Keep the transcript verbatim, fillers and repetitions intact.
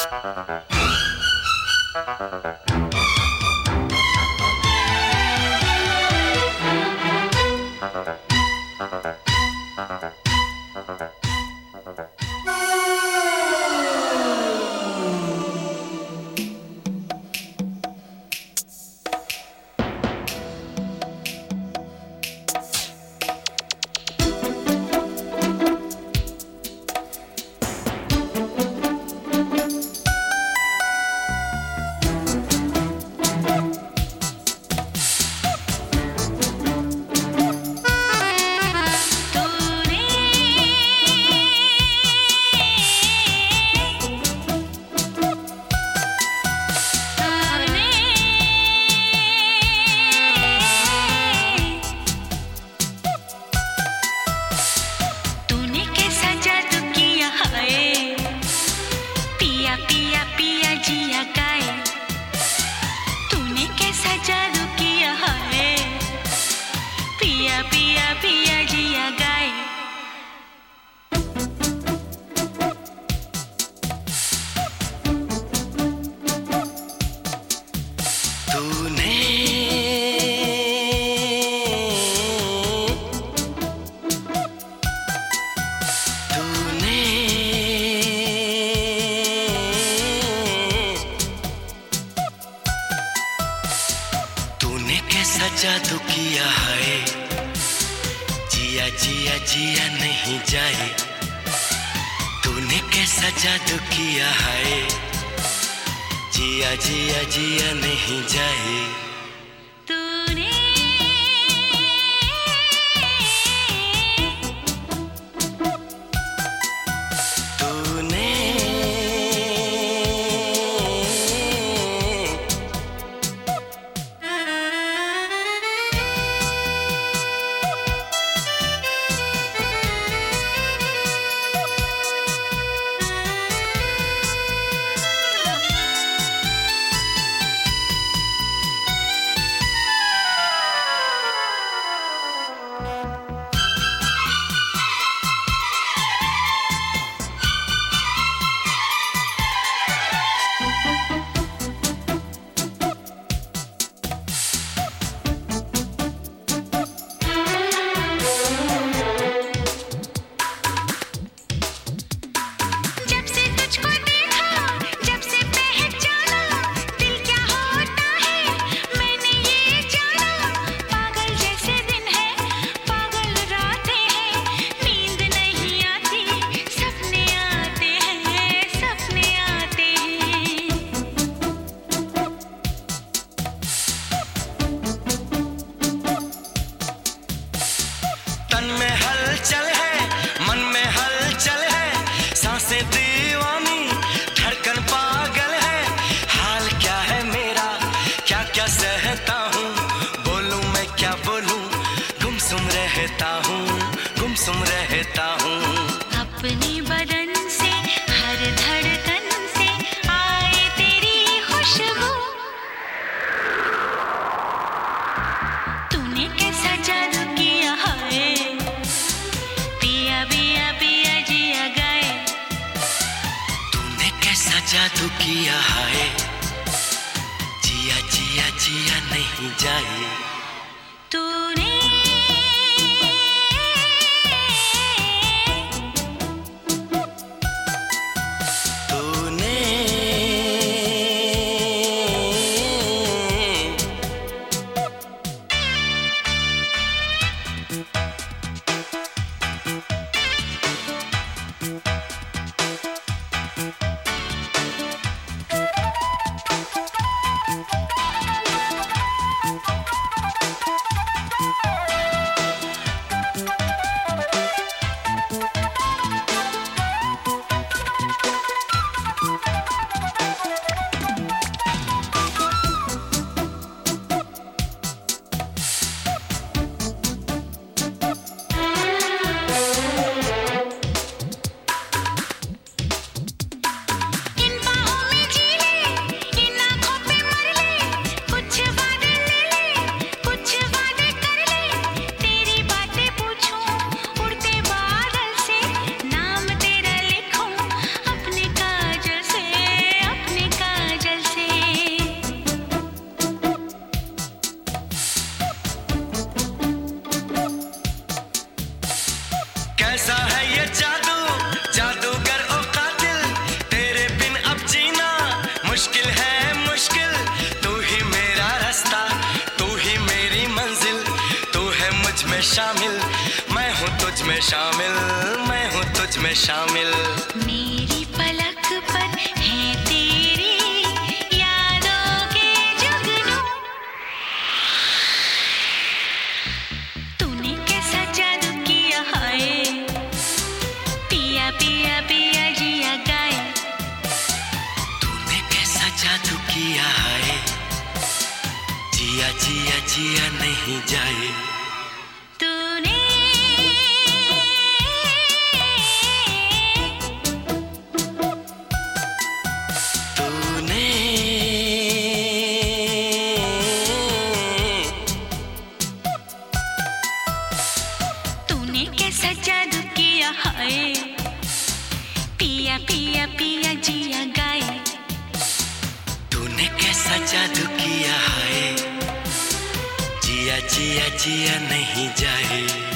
कैसा जादू किया है, जिया जिया जिया नहीं जाए। तूने कैसा जादू किया है, जिया जिया जिया नहीं जाए। चल है मन में हलचल है, सांसें दीवानी धड़कन पागल है। हाल क्या है मेरा, क्या क्या सहता हूँ, बोलूं मैं क्या बोलूं, गुमसुम रहता हूँ गुमसुम रहता हूँ। अपनी बदन से हर धड़कन से आए तेरी खुशबू, तूने कैसा जादू किया है, जादू किया है, जिया जिया जिया नहीं जाए। तूने तूने शामिल, मैं हूँ तुझ में शामिल। मेरी पलक पर है तेरी यादों के जुगनू। तूने कैसा जादू किया हाय, पिया पिया पिया जिया गाए। तूने कैसा जादू किया है, जिया जिया जिया नहीं जाए। तूने तूने तूने कैसा जादू किया हाय, पिया पिया पिया जिया गाए। तूने कैसा जादू किया है, जिया जिया जिया नहीं जाए।